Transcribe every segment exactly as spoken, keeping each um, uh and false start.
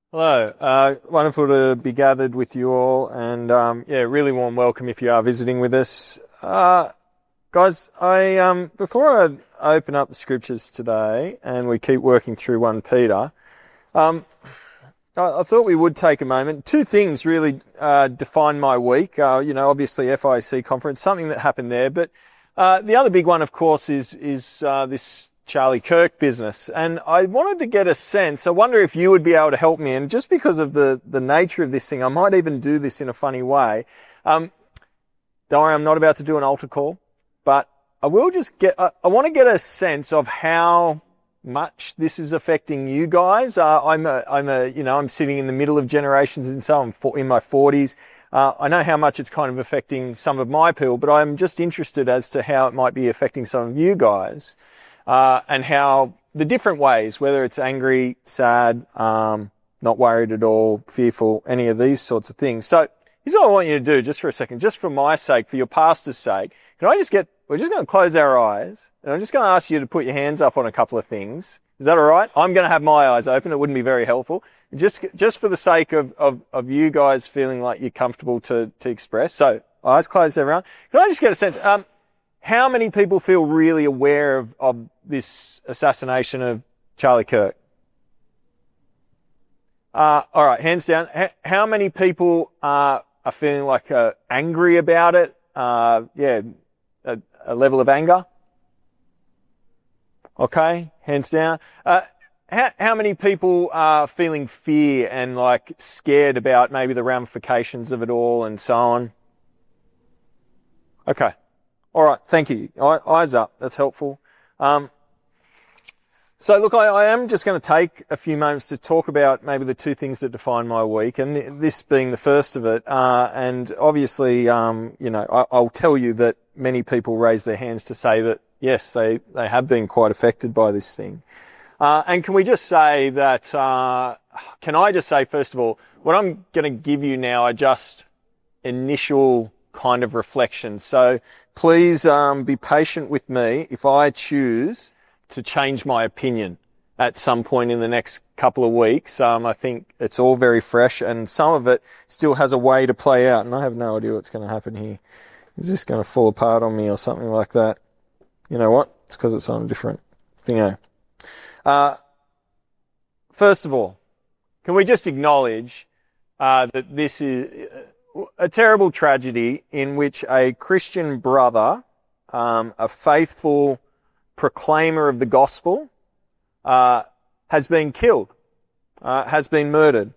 Hello, uh, wonderful to be gathered with you all, and um, yeah, really warm welcome if you are visiting with us. Uh, guys, I um, before I open up the scriptures today and we keep working through First Peter, um, I, I thought we would take a moment. Two things really uh, define my week. Uh, you know, obviously F I C conference, something that happened there, but uh, the other big one, of course, is is uh, this Charlie Kirk business. And I wanted to get a sense, I wonder if you would be able to help me, and just because of the, the nature of this thing, I might even do this in a funny way. Um, don't worry, I'm not about to do an altar call, but I will just get, I, I want to get a sense of how much this is affecting you guys. Uh, I'm a, I'm a, you know, I'm sitting in the middle of generations, and so I'm for, in my forties. Uh, I know how much it's kind of affecting some of my people, but I'm just interested as to how it might be affecting some of you guys. Uh, and how the different ways, whether it's angry, sad, um, not worried at all, fearful, any of these sorts of things. So here's what I want you to do just for a second, just for my sake, for your pastor's sake. Can I just get, we're just going to close our eyes, and I'm just going to ask you to put your hands up on a couple of things. Is that all right? I'm going to have my eyes open. It wouldn't be very helpful. Just, just for the sake of, of, of you guys feeling like you're comfortable to, to express. So eyes closed, everyone. Can I just get a sense, um, how many people feel really aware of, of this assassination of Charlie Kirk? Uh, all right, hands down. H- how many people uh, are feeling like uh, angry about it? Uh, yeah, a, a level of anger. Okay, hands down. Uh, how, how many people are feeling fear and like scared about maybe the ramifications of it all and so on? Okay. All right, thank you. Eyes up, that's helpful. Um, so look, I, I am just going to take a few moments to talk about maybe the two things that define my week, and this being the first of it. Uh, and obviously, um, you know, I, I'll tell you that many people raise their hands to say that, yes, they, they have been quite affected by this thing. Uh, and can we just say that, uh, can I just say, first of all, what I'm going to give you now are just initial kind of reflections. So please um, be patient with me if I choose to change my opinion at some point in the next couple of weeks. Um, I think it's all very fresh, and some of it still has a way to play out, and I have no idea what's going to happen here. Is this going to fall apart on me or something like that? You know what? It's because it's on a different thing. Uh, first of all, can we just acknowledge uh, that this is a terrible tragedy in which a Christian brother, um, a faithful proclaimer of the gospel, uh, has been killed, uh, has been murdered.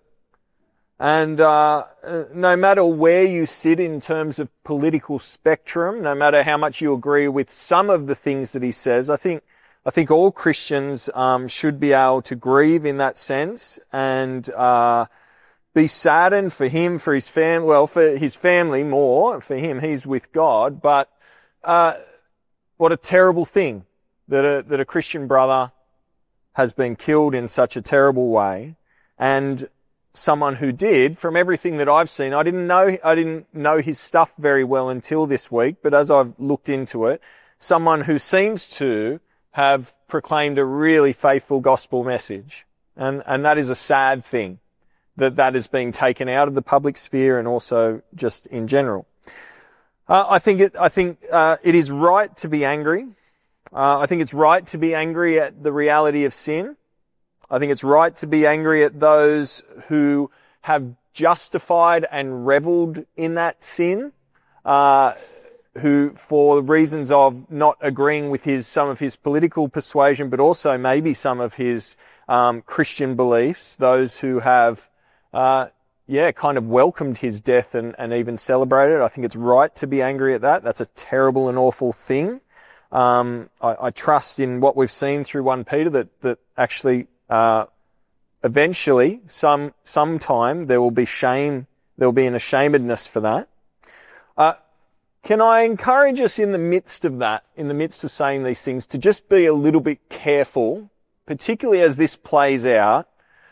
And uh, no matter where you sit in terms of political spectrum, no matter how much you agree with some of the things that he says, I think I think all Christians um, should be able to grieve in that sense and uh be saddened for him, for his family, well, for his family more, for him, he's with God, but, uh, what a terrible thing that a, that a Christian brother has been killed in such a terrible way, and someone who did, from everything that I've seen, I didn't know, I didn't know his stuff very well until this week, but as I've looked into it, someone who seems to have proclaimed a really faithful gospel message, and, and that is a sad thing, that that is being taken out of the public sphere and also just in general. Uh, I think it, I think, uh, it is right to be angry. Uh, I think it's right to be angry at the reality of sin. I think it's right to be angry at those who have justified and reveled in that sin, uh, who, for reasons of not agreeing with his, some of his political persuasion, but also maybe some of his, um, Christian beliefs, those who have Uh, yeah, kind of welcomed his death and, and even celebrated. I think it's right to be angry at that. That's a terrible and awful thing. Um, I, I trust in what we've seen through First Peter that, that actually, uh, eventually, some, sometime there will be shame, there will be an ashamedness for that. Uh, can I encourage us in the midst of that, in the midst of saying these things, to just be a little bit careful, particularly as this plays out,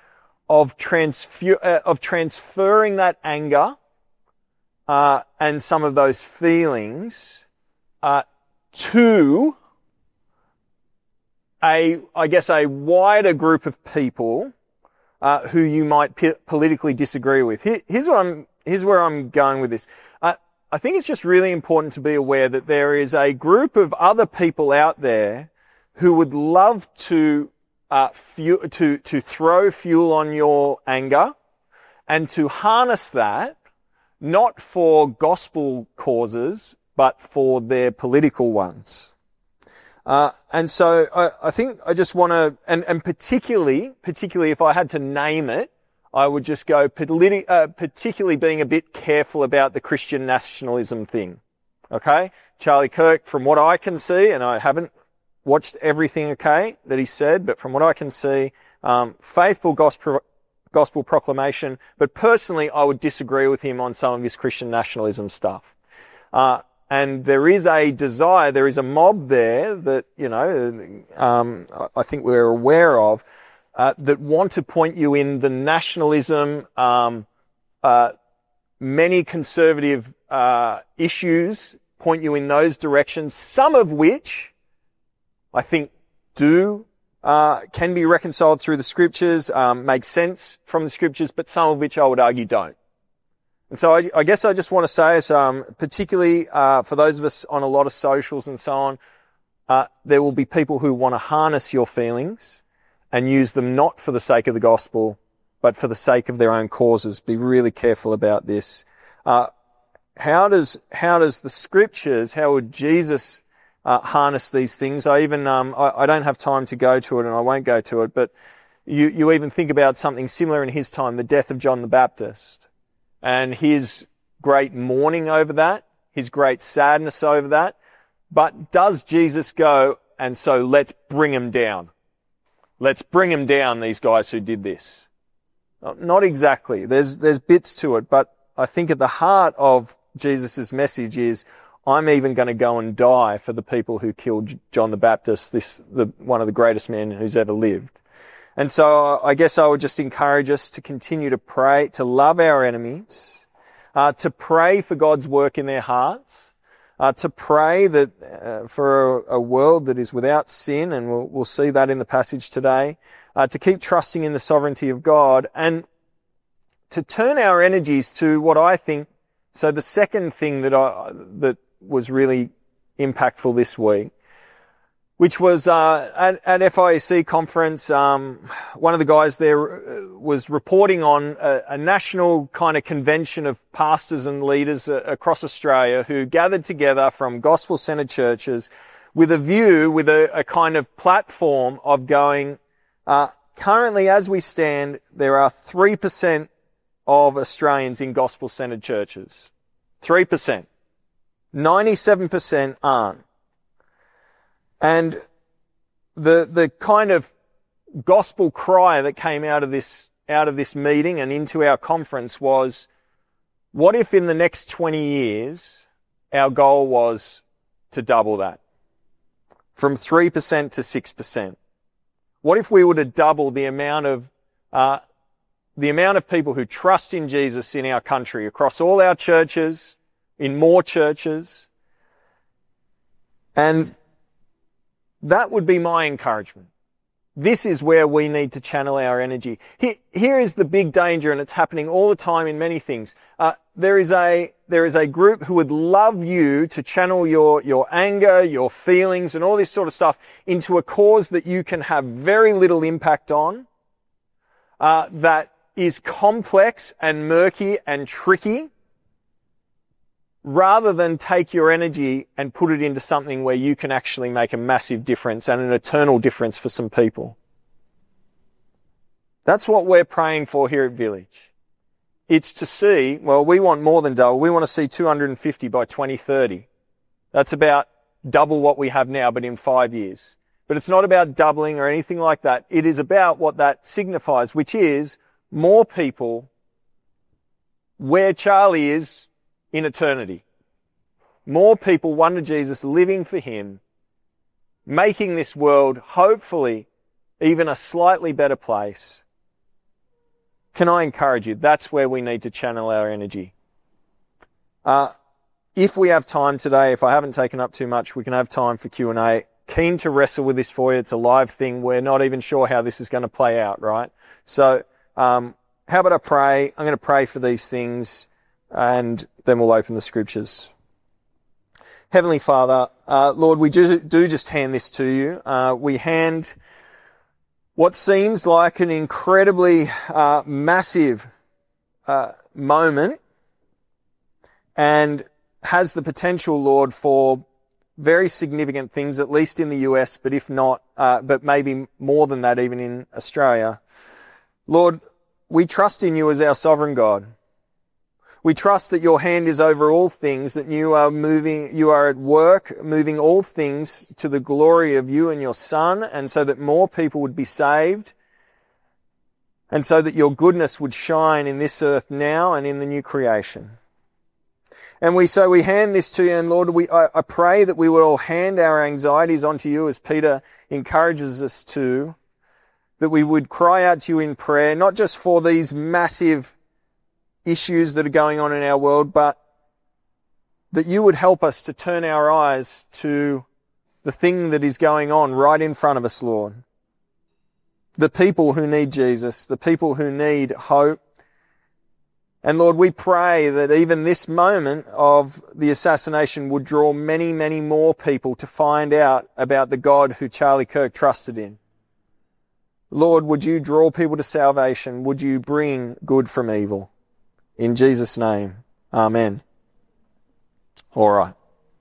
of transfer, uh, of transferring that anger, uh, and some of those feelings, uh, to a, I guess, a wider group of people, uh, who you might p- politically disagree with. Here, here's what I'm, here's where I'm going with this. Uh, I think it's just really important to be aware that there is a group of other people out there who would love to, uh, fu- to, to throw fuel on your anger and to harness that, not for gospel causes, but for their political ones. Uh, and so I, I think I just want to, and, and particularly, particularly if I had to name it, I would just go politi- uh, particularly being a bit careful about the Christian nationalism thing. Okay? Charlie Kirk, from what I can see, and I haven't watched everything, okay, that he said, but from what I can see, um, faithful gospel, gospel proclamation, but personally I would disagree with him on some of his Christian nationalism stuff. Uh, and there is a desire, there is a mob there that, you know, um, I think we're aware of, Uh, that want to point you in the nationalism, um, uh, many conservative uh, issues, point you in those directions, some of which I think do, uh, can be reconciled through the scriptures, um, make sense from the scriptures, but some of which I would argue don't. And so I, I guess I just want to say, is, um, particularly uh, for those of us on a lot of socials and so on, uh, there will be people who want to harness your feelings and use them not for the sake of the gospel, but for the sake of their own causes. Be really careful about this. Uh, how does, how does the scriptures, how would Jesus uh, harness these things? I even, um, I, I don't have time to go to it and I won't go to it, but you, you even think about something similar in his time, the death of John the Baptist, and his great mourning over that, his great sadness over that. But does Jesus go, and so let's bring him down? Let's bring them down, these guys who did this. Not exactly. There's, there's bits to it, but I think at the heart of Jesus' message is, I'm even going to go and die for the people who killed John the Baptist, this, the, one of the greatest men who's ever lived. And so I guess I would just encourage us to continue to pray, to love our enemies, uh, to pray for God's work in their hearts, Uh, to pray that uh, for a, a world that is without sin, and we'll, we'll see that in the passage today, uh, to keep trusting in the sovereignty of God, and to turn our energies to what I think. So the second thing that I that was really impactful this week, which was uh, at, at F I E C conference, um, one of the guys there was reporting on a, a national kind of convention of pastors and leaders uh, across Australia who gathered together from gospel-centered churches with a view, with a, a kind of platform of going, uh, currently as we stand, there are three percent of Australians in gospel-centered churches. three percent. ninety-seven percent aren't. And the, the kind of gospel cry that came out of this, out of this meeting and into our conference was, what if in the next twenty years, our goal was to double that? From three percent to six percent. What if we were to double the amount of, uh, the amount of people who trust in Jesus in our country, across all our churches, in more churches? And that would be my encouragement. This is where we need to channel our energy. Here, here is the big danger, and it's happening all the time in many things. Uh, there is a, there is a group who would love you to channel your, your anger, your feelings, and all this sort of stuff into a cause that you can have very little impact on, uh, that is complex and murky and tricky, rather than take your energy and put it into something where you can actually make a massive difference and an eternal difference for some people. That's what we're praying for here at Village. It's to see, well, we want more than double. We want to see two hundred fifty by twenty thirty. That's about double what we have now, but in five years. But it's not about doubling or anything like that. It is about what that signifies, which is more people where Charlie is in eternity. More people, one to Jesus, living for him, making this world hopefully even a slightly better place. Can I encourage you? That's where we need to channel our energy. Uh, if we have time today, if I haven't taken up too much, we can have time for Q and A. Keen to wrestle with this for you. It's a live thing. We're not even sure how this is going to play out, right? So um, how about I pray? I'm going to pray for these things, and then we'll open the scriptures. Heavenly Father, uh, Lord, we do, do just hand this to you. Uh, we hand what seems like an incredibly uh, massive uh, moment, and has the potential, Lord, for very significant things, at least in the U S, but if not, uh, but maybe more than that even in Australia. Lord, we trust in you as our sovereign God. We trust that your hand is over all things, that you are moving, you are at work, moving all things to the glory of you and your Son, and so that more people would be saved, and so that your goodness would shine in this earth now and in the new creation. And we, so we hand this to you, and Lord, we, I, I pray that we will all hand our anxieties onto you, as Peter encourages us to, that we would cry out to you in prayer, not just for these massive issues that are going on in our world, but that you would help us to turn our eyes to the thing that is going on right in front of us, Lord. The people who need Jesus, the people who need hope. And Lord, we pray that even this moment of the assassination would draw many, many more people to find out about the God who Charlie Kirk trusted in. Lord, would you draw people to salvation? Would you bring good from evil? In Jesus' name, amen. All right.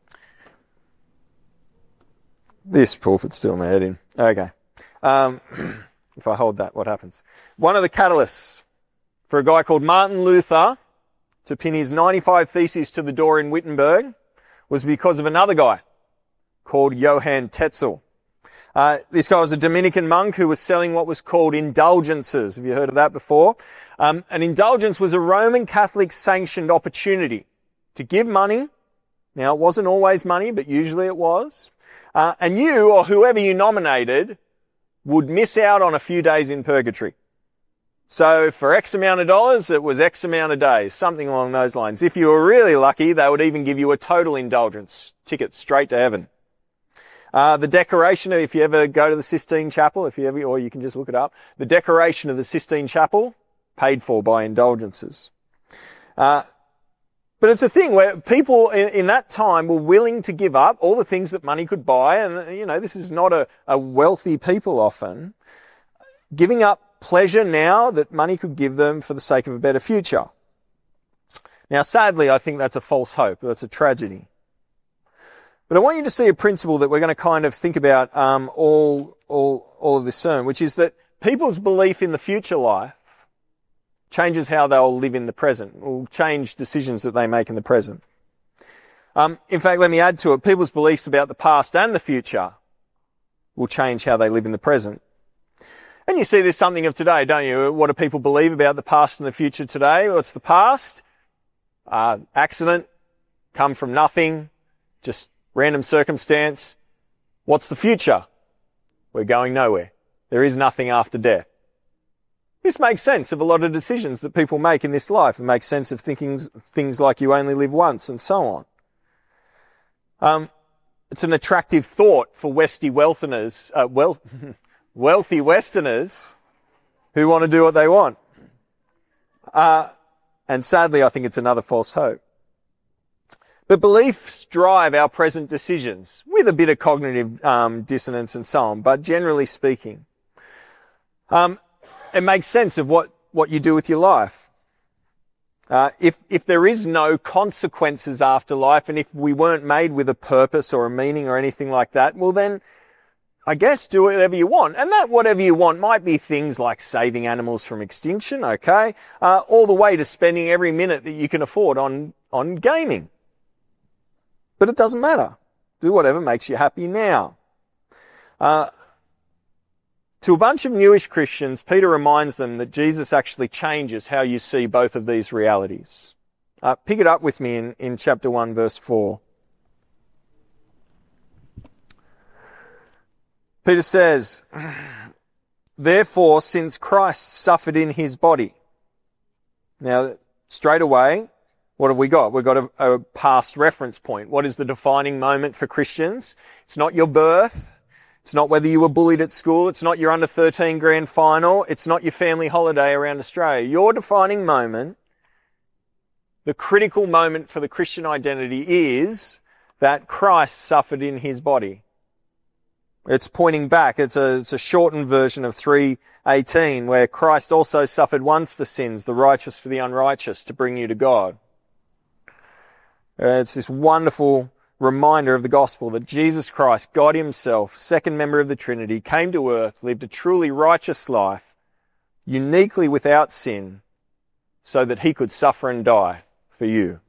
This pulpit's still my head in. Okay. Um, if I hold that, what happens? One of the catalysts for a guy called Martin Luther to pin his ninety-five Theses to the door in Wittenberg was because of another guy called Johann Tetzel. Uh, this guy was a Dominican monk who was selling what was called indulgences. Have you heard of that before? Um, an indulgence was a Roman Catholic sanctioned opportunity to give money. Now, it wasn't always money, but usually it was. Uh, and you, or whoever you nominated, would miss out on a few days in purgatory. So for X amount of dollars, it was X amount of days, something along those lines. If you were really lucky, they would even give you a total indulgence ticket straight to heaven. Uh, the decoration, if you ever go to the Sistine Chapel, if you ever, or you can just look it up, the decoration of the Sistine Chapel, paid for by indulgences. Uh, but it's a thing where people in, in that time were willing to give up all the things that money could buy, and, you know, this is not a, a wealthy people often, giving up pleasure now that money could give them for the sake of a better future. Now, sadly, I think that's a false hope. That's a tragedy. But I want you to see a principle that we're going to kind of think about um, all, all, all of this sermon, which is that people's belief in the future life changes how they'll live in the present, will change decisions that they make in the present. Um, in fact, let me add to it, people's beliefs about the past and the future will change how they live in the present. And you see this something of today, don't you? What do people believe about the past and the future today? What's the past? Uh, accident, come from nothing, just random circumstance. What's the future? We're going nowhere. There is nothing after death. This makes sense of a lot of decisions that people make in this life. It makes sense of thinking things like you only live once and so on. Um, it's an attractive thought for Westy Westerners, uh, wealth, wealthy Westerners who want to do what they want. Uh, and sadly, I think it's another false hope. But beliefs drive our present decisions with a bit of cognitive um, dissonance and so on, but generally speaking, um, it makes sense of what, what you do with your life. Uh, if, if there is no consequences after life, and if we weren't made with a purpose or a meaning or anything like that, well then, I guess do whatever you want. And that whatever you want might be things like saving animals from extinction, okay, uh, all the way to spending every minute that you can afford on, on gaming. But it doesn't matter. Do whatever makes you happy now. Uh, to a bunch of newish Christians, Peter reminds them that Jesus actually changes how you see both of these realities. Uh, pick it up with me in, in chapter one, verse four. Peter says, "Therefore, since Christ suffered in his body." Now, straight away, what have we got? We've got a, a past reference point. What is the defining moment for Christians? It's not your birth. It's not whether you were bullied at school. It's not your under thirteen grand final. It's not your family holiday around Australia. Your defining moment, the critical moment for the Christian identity, is that Christ suffered in his body. It's pointing back. It's a, it's a shortened version of three eighteen, where Christ also suffered once for sins, the righteous for the unrighteous, to bring you to God. Uh, it's this wonderful reminder of the gospel that Jesus Christ, God himself, second member of the Trinity, came to earth, lived a truly righteous life, uniquely without sin, so that he could suffer and die for you,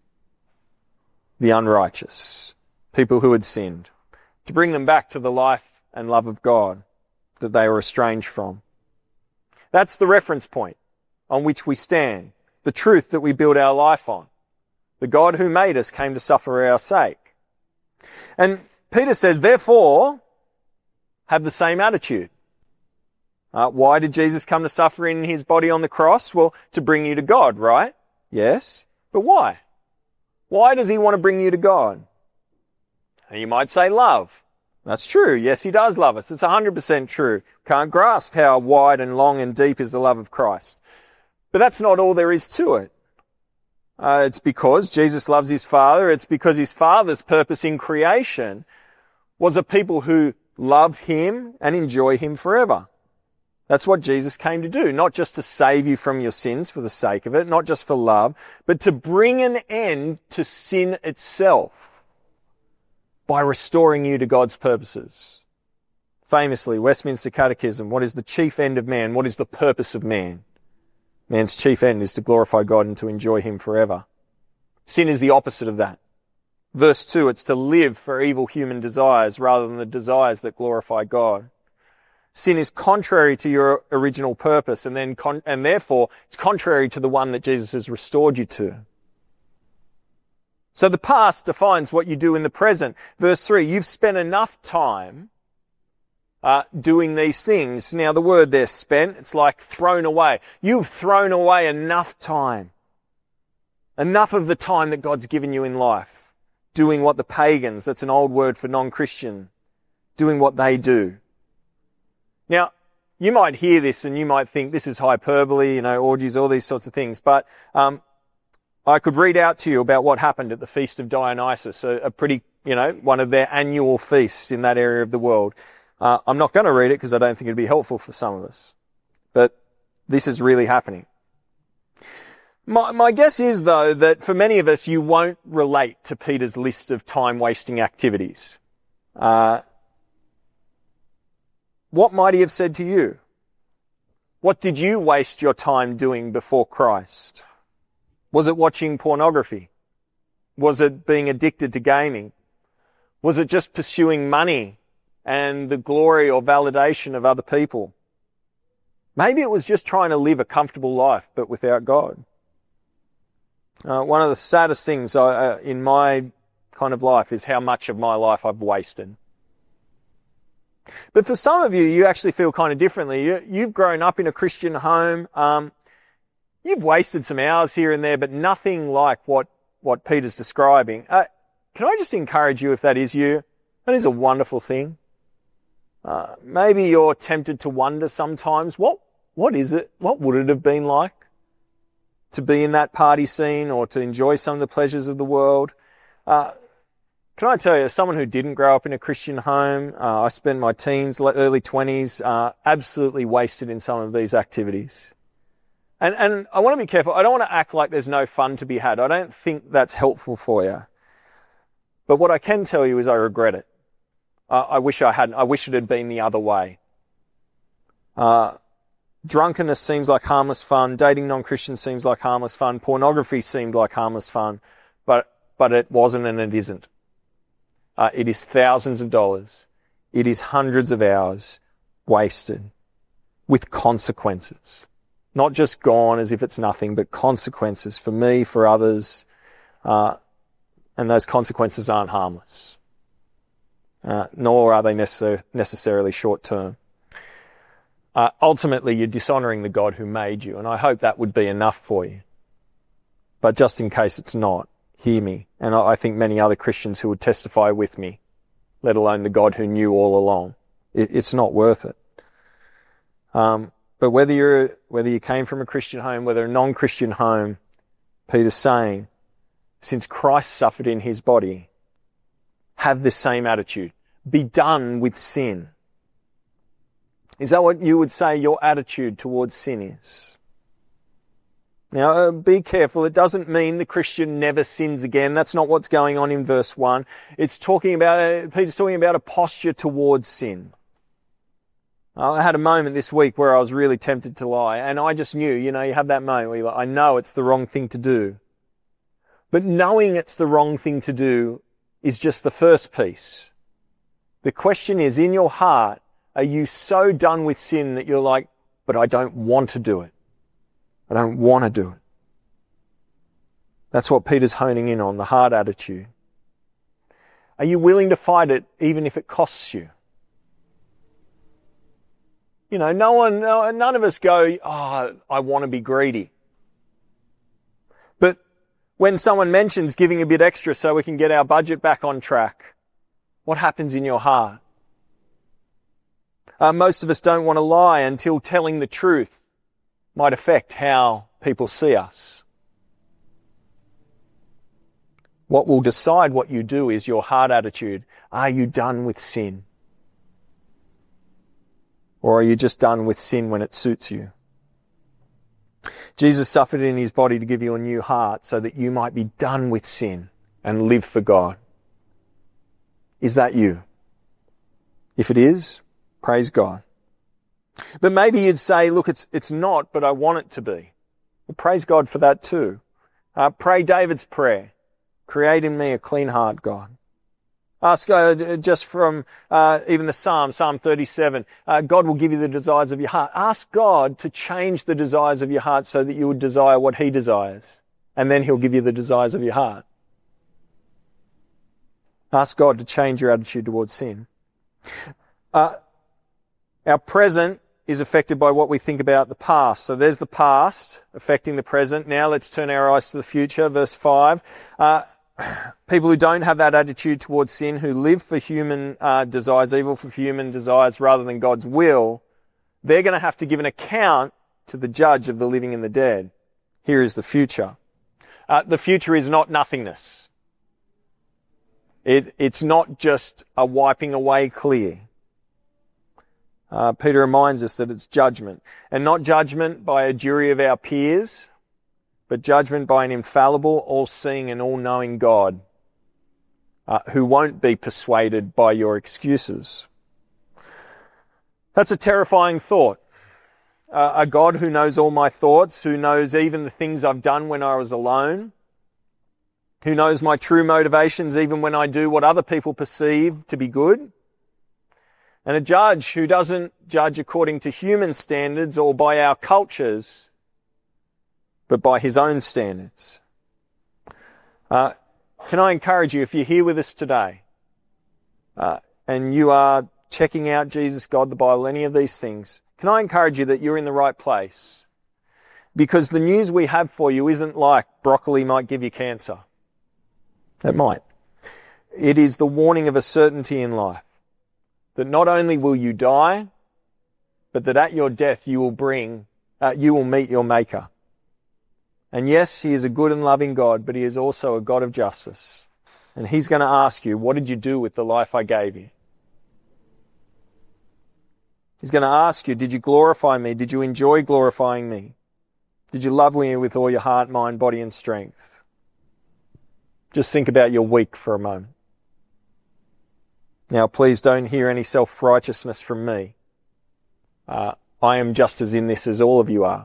the unrighteous, people who had sinned, to bring them back to the life and love of God that they were estranged from. That's the reference point on which we stand, the truth that we build our life on. The God who made us came to suffer for our sake. And Peter says, therefore, have the same attitude. Uh, why did Jesus come to suffer in his body on the cross? Well, to bring you to God, right? Yes. But why? Why does he want to bring you to God? And you might say love. That's true. Yes, he does love us. It's one hundred percent true. Can't grasp how wide and long and deep is the love of Christ. But that's not all there is to it. Uh, it's because Jesus loves his Father. It's because his Father's purpose in creation was a people who love him and enjoy him forever. That's what Jesus came to do, not just to save you from your sins for the sake of it, not just for love, but to bring an end to sin itself by restoring you to God's purposes. Famously, Westminster Catechism, what is the chief end of man? What is the purpose of man? Man's chief end is to glorify God and to enjoy him forever. Sin is the opposite of that. Verse two, it's to live for evil human desires rather than the desires that glorify God. Sin is contrary to your original purpose, and then con- and therefore it's contrary to the one that Jesus has restored you to. So the past defines what you do in the present. Verse three, you've spent enough time Uh, doing these things. Now the word there, spent, it's like thrown away. You've thrown away enough time. Enough of the time that God's given you in life. Doing what the pagans, that's an old word for non-Christian, doing what they do. Now, you might hear this and you might think this is hyperbole, you know, orgies, all these sorts of things, but um, I could read out to you about what happened at the Feast of Dionysus, a, a pretty, you know, one of their annual feasts in that area of the world. Uh, I'm not going to read it because I don't think it'd be helpful for some of us. But this is really happening. My, my guess is, though, that for many of us, you won't relate to Peter's list of time-wasting activities. Uh, what might he have said to you? What did you waste your time doing before Christ? Was it watching pornography? Was it being addicted to gaming? Was it just pursuing money and the glory or validation of other people? Maybe it was just trying to live a comfortable life, but without God. Uh, one of the saddest things uh, in my kind of life is how much of my life I've wasted. But for some of you, you actually feel kind of differently. You, you've grown up in a Christian home. Um, you've wasted some hours here and there, but nothing like what, what Peter's describing. Uh, can I just encourage you, if that is you, that is a wonderful thing. Uh, maybe you're tempted to wonder sometimes, what, what is it? What would it have been like to be in that party scene or to enjoy some of the pleasures of the world? Uh, can I tell you, as someone who didn't grow up in a Christian home, uh, I spent my teens, early twenties, uh, absolutely wasted in some of these activities. And, and I want to be careful. I don't want to act like there's no fun to be had. I don't think that's helpful for you. But what I can tell you is I regret it. Uh, I wish I hadn't. I wish it had been the other way. Uh, drunkenness seems like harmless fun. Dating non-Christians seems like harmless fun. Pornography seemed like harmless fun. But, but it wasn't and it isn't. Uh, it is thousands of dollars. It is hundreds of hours wasted with consequences. Not just gone as if it's nothing, but consequences for me, for others. Uh, and those consequences aren't harmless. Uh, nor are they necessar- necessarily short-term. Uh, ultimately, you're dishonouring the God who made you, and I hope that would be enough for you. But just in case it's not, hear me, and I, I think many other Christians who would testify with me, let alone the God who knew all along. It, it's not worth it. Um, but whether you're, whether you came from a Christian home, whether a non-Christian home, Peter's saying, since Christ suffered in his body, have this same attitude. Be done with sin. Is that what you would say your attitude towards sin is? Now, uh, be careful. It doesn't mean the Christian never sins again. That's not what's going on in verse one. It's talking about, uh, Peter's talking about a posture towards sin. I had a moment this week where I was really tempted to lie, and I just knew, you know, you have that moment where you're like, I know it's the wrong thing to do. But knowing it's the wrong thing to do is just the first piece. The question is, in your heart, are you so done with sin that you're like, but I don't want to do it. I don't want to do it. That's what Peter's honing in on, the heart attitude. Are you willing to fight it even if it costs you? You know, no one, no, none of us go, oh, I want to be greedy. But when someone mentions giving a bit extra so we can get our budget back on track, what happens in your heart? Uh, most of us don't want to lie until telling the truth might affect how people see us. What will decide what you do is your heart attitude. Are you done with sin? Or are you just done with sin when it suits you? Jesus suffered in his body to give you a new heart so that you might be done with sin and live for God. Is that you? If it is, praise God. But maybe you'd say, look, it's it's not, but I want it to be. Well, praise God for that too. Uh, pray David's prayer. Create in me a clean heart, God. Ask uh, just from uh, even the Psalm, Psalm thirty-seven, uh, God will give you the desires of your heart. Ask God to change the desires of your heart so that you would desire what he desires. And then he'll give you the desires of your heart. Ask God to change your attitude towards sin. Uh, our present is affected by what we think about the past. So there's the past affecting the present. Now let's turn our eyes to the future. Verse five. Uh, people who don't have that attitude towards sin, who live for human uh, desires, evil for human desires rather than God's will, they're going to have to give an account to the judge of the living and the dead. Here is the future. Uh, the future is not nothingness. It, it's not just a wiping away clear. Uh, Peter reminds us that it's judgment. And not judgment by a jury of our peers, but judgment by an infallible, all-seeing and all-knowing God uh, who won't be persuaded by your excuses. That's a terrifying thought. Uh, a God who knows all my thoughts, who knows even the things I've done when I was alone, who knows my true motivations even when I do what other people perceive to be good. And a judge who doesn't judge according to human standards or by our cultures, but by his own standards. Uh, can I encourage you, if you're here with us today, uh, and you are checking out Jesus, God, the Bible, any of these things, can I encourage you that you're in the right place? Because the news we have for you isn't like broccoli might give you cancer. It might. It is the warning of a certainty in life. That not only will you die, but that at your death you will bring, uh, you will meet your Maker. And yes, he is a good and loving God, but he is also a God of justice. And he's going to ask you, what did you do with the life I gave you? He's going to ask you, did you glorify me? Did you enjoy glorifying me? Did you love me with all your heart, mind, body and strength? Just think about your week for a moment. Now, please don't hear any self-righteousness from me. Uh, I am just as in this as all of you are.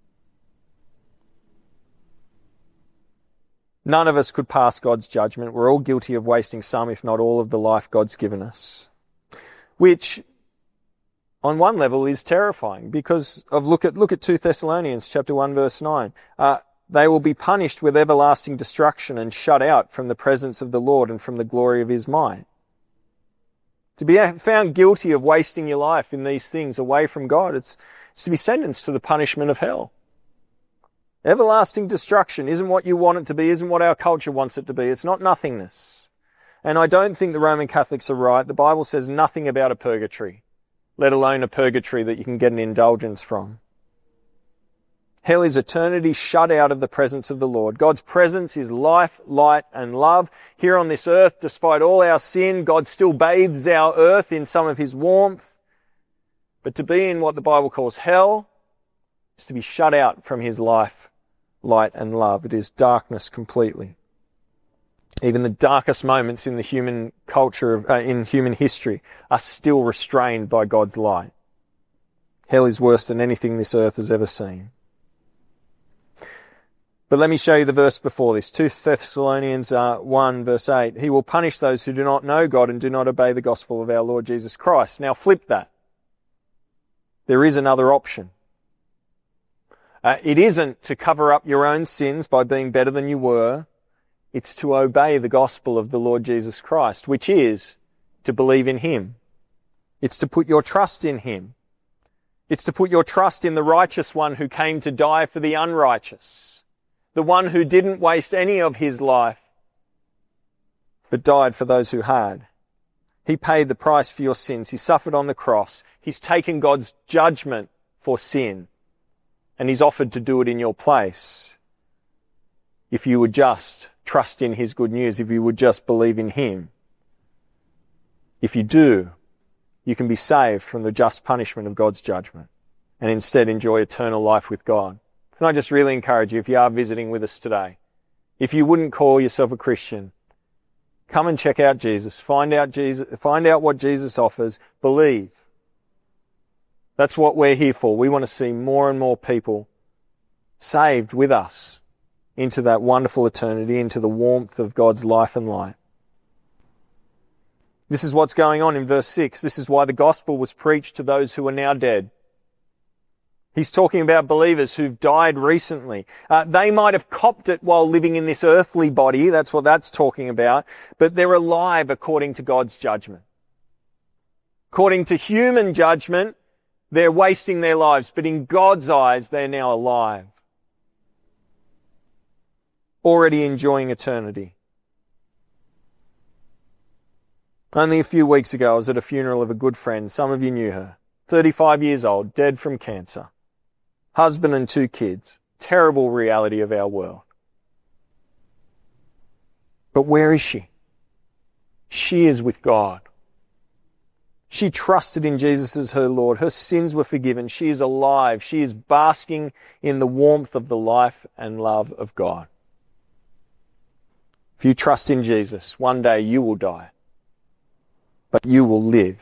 None of us could pass God's judgment. We're all guilty of wasting some, if not all, of the life God's given us. Which, on one level, is terrifying because of look at look at two Thessalonians chapter one verse nine. Uh, they will be punished with everlasting destruction and shut out from the presence of the Lord and from the glory of his might. To be found guilty of wasting your life in these things away from God, it's, it's to be sentenced to the punishment of hell. Everlasting destruction isn't what you want it to be, isn't what our culture wants it to be. It's not nothingness. And I don't think the Roman Catholics are right. The Bible says nothing about a purgatory. let alone a purgatory that you can get an indulgence from. Hell is eternity shut out of the presence of the Lord. God's presence is life, light, and love. Here on this earth, despite all our sin, God still bathes our earth in some of his warmth. But to be in what the Bible calls hell is to be shut out from his life, light, and love. It is darkness completely. Even the darkest moments in the human culture, of, uh, in human history, are still restrained by God's light. Hell is worse than anything this earth has ever seen. But let me show you the verse before this. Second Thessalonians uh, one verse eight. He will punish those who do not know God and do not obey the gospel of our Lord Jesus Christ. Now flip that. There is another option. Uh, it isn't to cover up your own sins by being better than you were. It's to obey the gospel of the Lord Jesus Christ, which is to believe in him. It's to put your trust in him. It's to put your trust in the righteous one who came to die for the unrighteous. The one who didn't waste any of his life, but died for those who had. He paid the price for your sins. He suffered on the cross. He's taken God's judgment for sin, and he's offered to do it in your place. If you would just trust in his good news, if you would just believe in him. If you do, you can be saved from the just punishment of God's judgment and instead enjoy eternal life with God. Can I just really encourage you, if you are visiting with us today, if you wouldn't call yourself a Christian, come and check out Jesus. Find out Jesus, find out what Jesus offers. Believe. That's what we're here for. We want to see more and more people saved with us into that wonderful eternity, into the warmth of God's life and light. This is what's going on in verse six. This is why the gospel was preached to those who are now dead. He's talking about believers who've died recently. Uh, they might have copped it while living in this earthly body. That's what that's talking about. But they're alive according to God's judgment. According to human judgment, they're wasting their lives. But in God's eyes, they're now alive. Already enjoying eternity. Only a few weeks ago, I was at a funeral of a good friend. Some of you knew her. thirty-five years old, dead from cancer. Husband and two kids. Terrible reality of our world. But where is she? She is with God. She trusted in Jesus as her Lord. Her sins were forgiven. She is alive. She is basking in the warmth of the life and love of God. If you trust in Jesus, one day you will die, but you will live.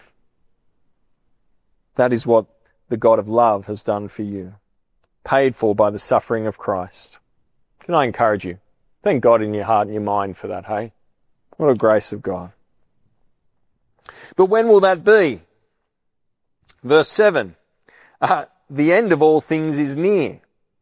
That is what the God of love has done for you, paid for by the suffering of Christ. Can I encourage you? Thank God in your heart and your mind for that, hey? What a grace of God. But when will that be? Verse seven. Uh, the end of all things is near.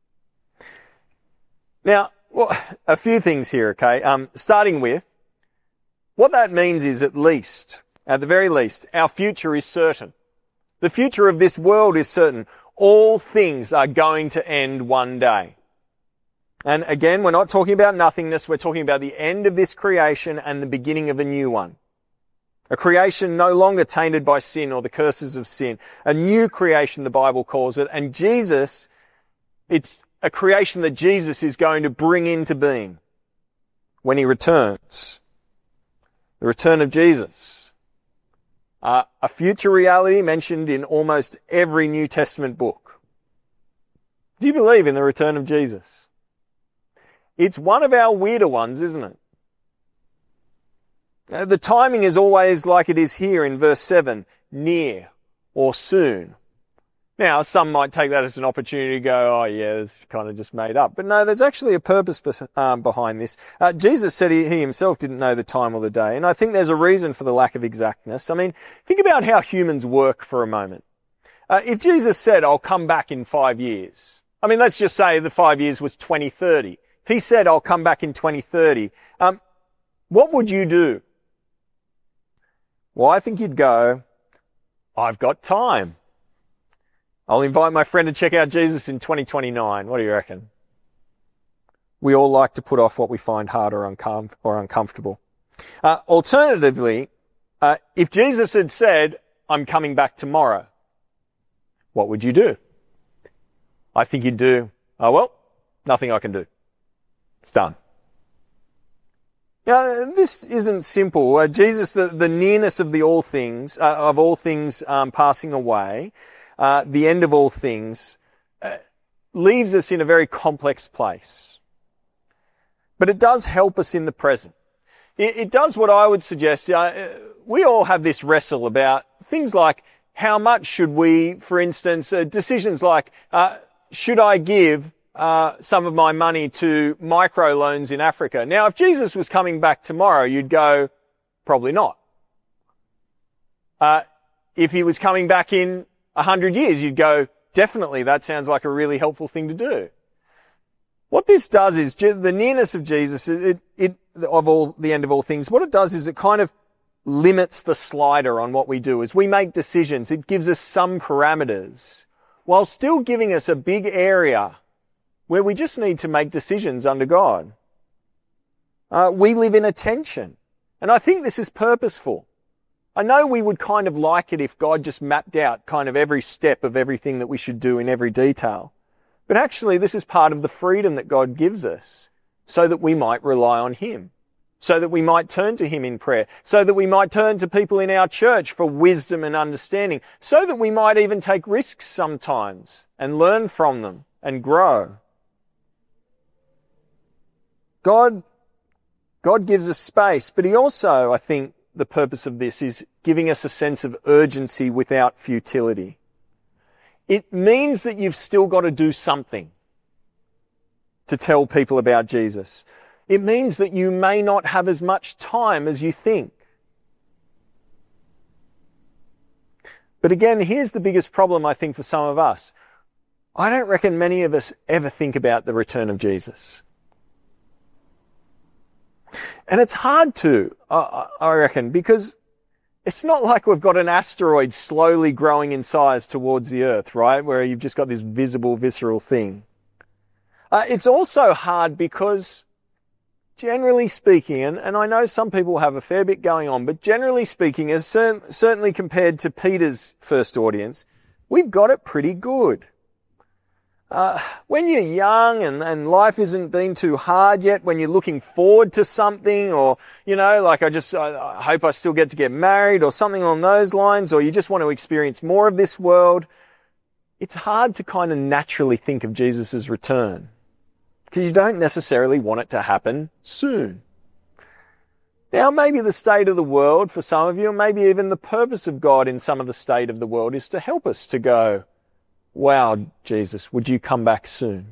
Now, well, a few things here, okay? Um, starting with, what that means is at least, at the very least, our future is certain. The future of this world is certain. All things are going to end one day. And again, we're not talking about nothingness. We're talking about the end of this creation and the beginning of a new one. A creation no longer tainted by sin or the curses of sin. A new creation, the Bible calls it. And Jesus, it's a creation that Jesus is going to bring into being when he returns. The return of Jesus. Uh, a future reality mentioned in almost every New Testament book. Do you believe in the return of Jesus? It's one of our weirder ones, isn't it? Uh, the timing is always like it is here in verse seven, near or soon. Now, some might take that as an opportunity to go, oh yeah, it's kind of just made up. But no, there's actually a purpose um, behind this. Uh, Jesus said he, he himself didn't know the time or the day. And I think there's a reason for the lack of exactness. I mean, think about how humans work for a moment. Uh, if Jesus said, I'll come back in five years. I mean, let's just say the five years was twenty thirty. If he said, I'll come back in twenty thirty, um, what would you do? Well, I think you'd go, I've got time. I'll invite my friend to check out Jesus in twenty twenty-nine. What do you reckon? We all like to put off what we find hard or, uncom- or uncomfortable. Uh, alternatively, uh, if Jesus had said, I'm coming back tomorrow, what would you do? I think you'd do, oh well, nothing I can do. It's done. Now, this isn't simple. Uh, Jesus, the, the nearness of the all things, uh, of all things um, passing away, uh, the end of all things, uh, leaves us in a very complex place. But it does help us in the present. It, it does what I would suggest. Uh, we all have this wrestle about things like how much should we, for instance, uh, decisions like, uh, should I give uh, some of my money to microloans in Africa? Now, if Jesus was coming back tomorrow, you'd go, probably not. Uh, if he was coming back in a hundred years, you'd go, definitely, that sounds like a really helpful thing to do. What this does is, the nearness of Jesus, it, it, of all, the end of all things, what it does is it kind of limits the slider on what we do. As we make decisions, it gives us some parameters, while still giving us a big area where we just need to make decisions under God. Uh, we live in a tension, and I think this is purposeful. I know we would kind of like it if God just mapped out kind of every step of everything that we should do in every detail. But actually, this is part of the freedom that God gives us so that we might rely on Him, so that we might turn to Him in prayer, so that we might turn to people in our church for wisdom and understanding, so that we might even take risks sometimes and learn from them and grow. God, God gives us space, but He also, I think, the purpose of this is giving us a sense of urgency without futility. It means that you've still got to do something to tell people about Jesus. It means that you may not have as much time as you think. But again, here's the biggest problem, I think, for some of us. I don't reckon many of us ever think about the return of Jesus. And it's hard to, I, I reckon, because it's not like we've got an asteroid slowly growing in size towards the Earth, right? Where you've just got this visible, visceral thing. Uh, it's also hard because, generally speaking, and, and I know some people have a fair bit going on, but generally speaking, as cer- certainly compared to Peter's first audience, we've got it pretty good. Uh, when you're young and, and life isn't been too hard yet, when you're looking forward to something, or, you know, like I just, I, I hope I still get to get married or something along those lines, or you just want to experience more of this world, it's hard to kind of naturally think of Jesus' return because you don't necessarily want it to happen soon. Now, maybe the state of the world for some of you, or maybe even the purpose of God in some of the state of the world is to help us to go, wow, Jesus, would you come back soon?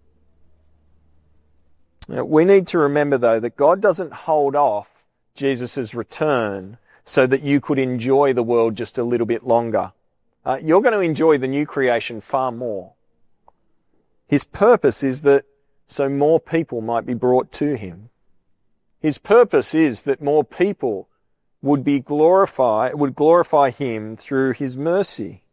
Now, we need to remember, though, that God doesn't hold off Jesus' return so that you could enjoy the world just a little bit longer. Uh, you're going to enjoy the new creation far more. His purpose is that so more people might be brought to Him. His purpose is that more people would be glorify, would glorify Him through His mercy.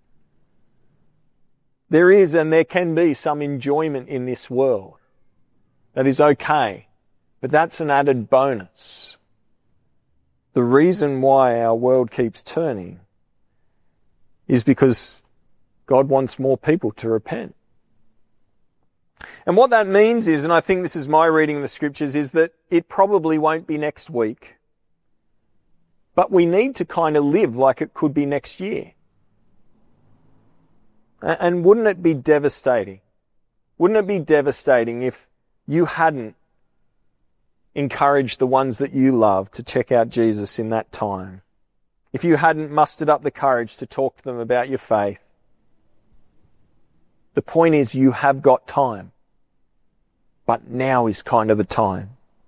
There is and there can be some enjoyment in this world. That is okay, but that's an added bonus. The reason why our world keeps turning is because God wants more people to repent. And what that means is, and I think this is my reading of the scriptures, is that it probably won't be next week. But we need to kind of live like it could be next year. And wouldn't it be devastating? Wouldn't it be devastating if you hadn't encouraged the ones that you love to check out Jesus in that time? If you hadn't mustered up the courage to talk to them about your faith? The point is, you have got time. But now is kind of the time.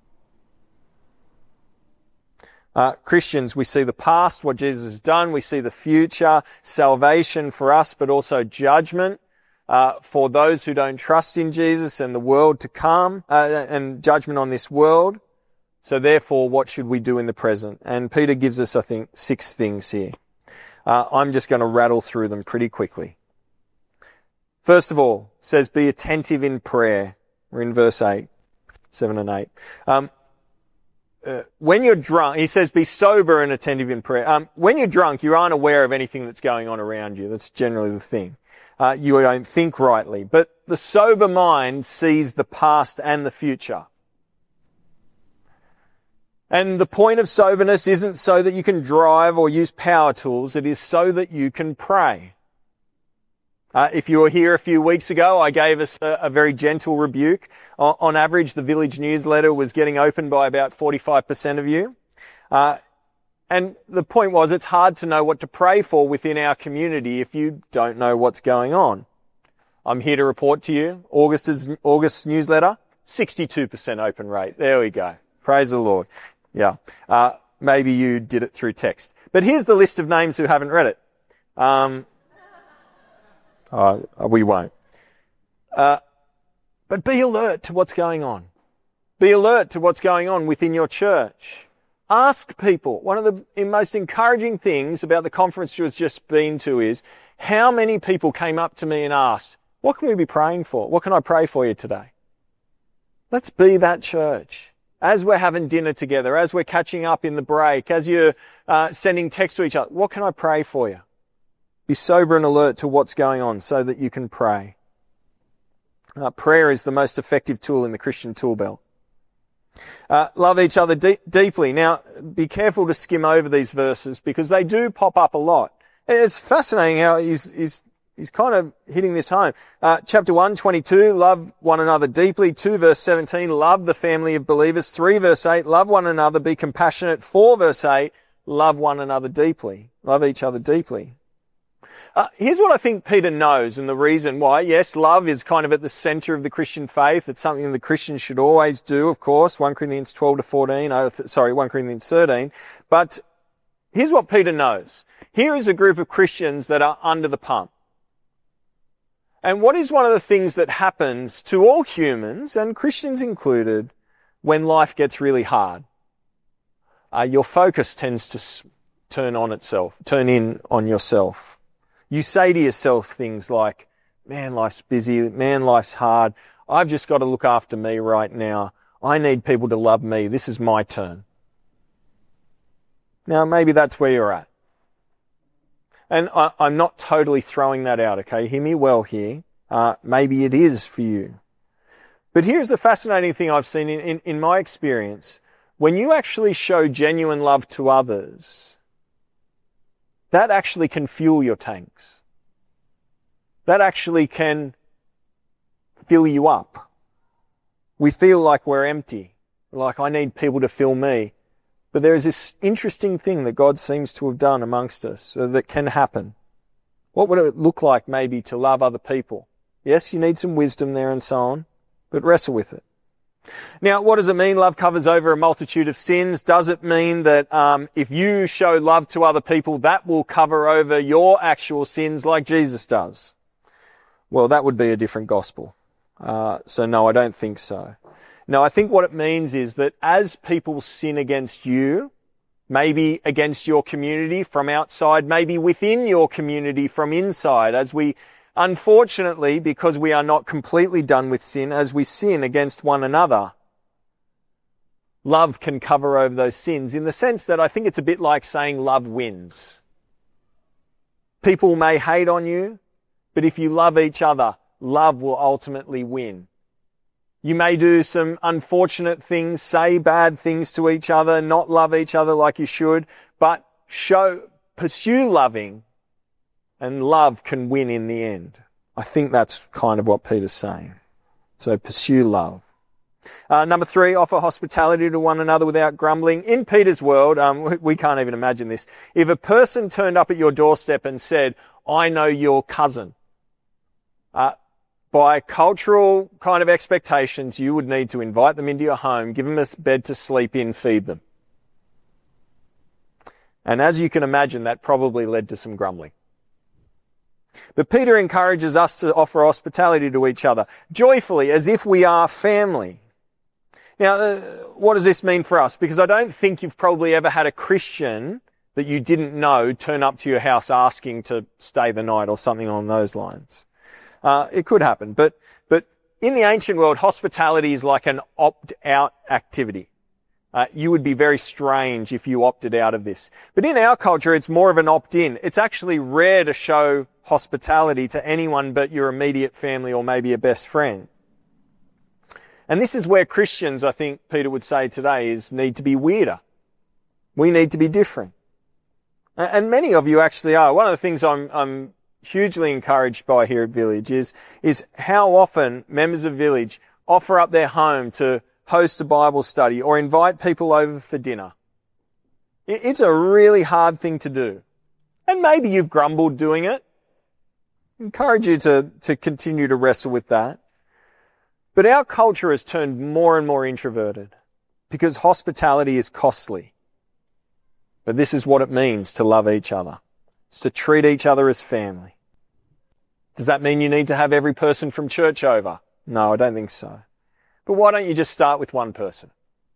Uh, Christians, we see the past, what Jesus has done. We see the future, salvation for us, but also judgment uh, for those who don't trust in Jesus, and the world to come, uh, and judgment on this world. So therefore, what should we do in the present? And Peter gives us, I think, six things here. Uh, I'm just going to rattle through them pretty quickly. First of all, it says, be attentive in prayer. We're in verse eight, seven and eight. Um, uh, when you're drunk, he says, be sober and attentive in prayer. Um, when you're drunk, you aren't aware of anything that's going on around you. That's generally the thing. Uh, you don't think rightly. But the sober mind sees the past and the future. And the point of soberness isn't so that you can drive or use power tools. It is so that you can pray. Uh, if you were here a few weeks ago, I gave us a, a very gentle rebuke. On, on average, the village newsletter was getting opened by about forty-five percent of you. Uh, and the point was, it's hard to know what to pray for within our community if you don't know what's going on. I'm here to report to you, August's, August's newsletter, sixty-two percent open rate. There we go. Praise the Lord. Yeah. Uh, maybe you did it through text. But here's the list of names who haven't read it. Um, Uh, we won't. Uh, but be alert to what's going on. Be alert to what's going on within your church. Ask people. One of the most encouraging things about the conference you has just been to is how many people came up to me and asked, what can we be praying for? What can I pray for you today? Let's be that church. As we're having dinner together, as we're catching up in the break, as you're uh, sending texts to each other, what can I pray for you? Be sober and alert to what's going on so that you can pray. Uh, prayer is the most effective tool in the Christian tool belt. Uh, love each other de- deeply. Now, be careful to skim over these verses because they do pop up a lot. It's fascinating how he's, he's, he's kind of hitting this home. Uh, chapter one, twenty-two, love one another deeply. two, verse seventeen, love the family of believers. three, verse eight, love one another, be compassionate. four, verse eight, love one another deeply. Love each other deeply. Uh, here's what I think Peter knows and the reason why. Yes, love is kind of at the center of the Christian faith. It's something the Christians should always do, of course. First Corinthians twelve to fourteen, oh, th- sorry, First Corinthians thirteen. But here's what Peter knows. Here is a group of Christians that are under the pump. And what is one of the things that happens to all humans, and Christians included, when life gets really hard? Uh, your focus tends to s- turn on itself, turn in on yourself. You say to yourself things like, man, life's busy. Man, life's hard. I've just got to look after me right now. I need people to love me. This is my turn. Now, maybe that's where you're at. And I, I'm not totally throwing that out, okay? Hear me well here. Uh, maybe it is for you. But here's a fascinating thing I've seen in, in, in my experience. When you actually show genuine love to others, that actually can fuel your tanks. That actually can fill you up. We feel like we're empty, like I need people to fill me. But there is this interesting thing that God seems to have done amongst us so that can happen. What would it look like maybe to love other people? Yes, you need some wisdom there and so on, but wrestle with it. Now, what does it mean? Love covers over a multitude of sins. Does it mean that um, if you show love to other people, that will cover over your actual sins like Jesus does? Well, that would be a different gospel. Uh, so no, I don't think so. No, I think what it means is that as people sin against you, maybe against your community from outside, maybe within your community from inside, as we unfortunately, because we are not completely done with sin, as we sin against one another, love can cover over those sins in the sense that I think it's a bit like saying love wins. People may hate on you, but if you love each other, love will ultimately win. You may do some unfortunate things, say bad things to each other, not love each other like you should, but show, pursue loving, and love can win in the end. I think that's kind of what Peter's saying. So pursue love. Uh, number three, offer hospitality to one another without grumbling. In Peter's world, um, we, we can't even imagine this. If a person turned up at your doorstep and said, I know your cousin, uh, by cultural kind of expectations, you would need to invite them into your home, give them a bed to sleep in, feed them. And as you can imagine, that probably led to some grumbling. But Peter encourages us to offer hospitality to each other, joyfully, as if we are family. Now, uh, what does this mean for us? Because I don't think you've probably ever had a Christian that you didn't know turn up to your house asking to stay the night or something along those lines. Uh, it could happen. But, but in the ancient world, hospitality is like an opt-out activity. Uh, you would be very strange if you opted out of this. But in our culture, it's more of an opt-in. It's actually rare to show hospitality to anyone but your immediate family or maybe a best friend. And this is where Christians, I think Peter would say today, is need to be weirder. We need to be different. And many of you actually are. One of the things I'm, I'm hugely encouraged by here at Village is, is how often members of Village offer up their home to host a Bible study or invite people over for dinner. It's a really hard thing to do. And maybe you've grumbled doing it. I encourage you to, to continue to wrestle with that. But our culture has turned more and more introverted because hospitality is costly. But this is what it means to love each other. It's to treat each other as family. Does that mean you need to have every person from church over? No, I don't think so. But why don't you just start with one person?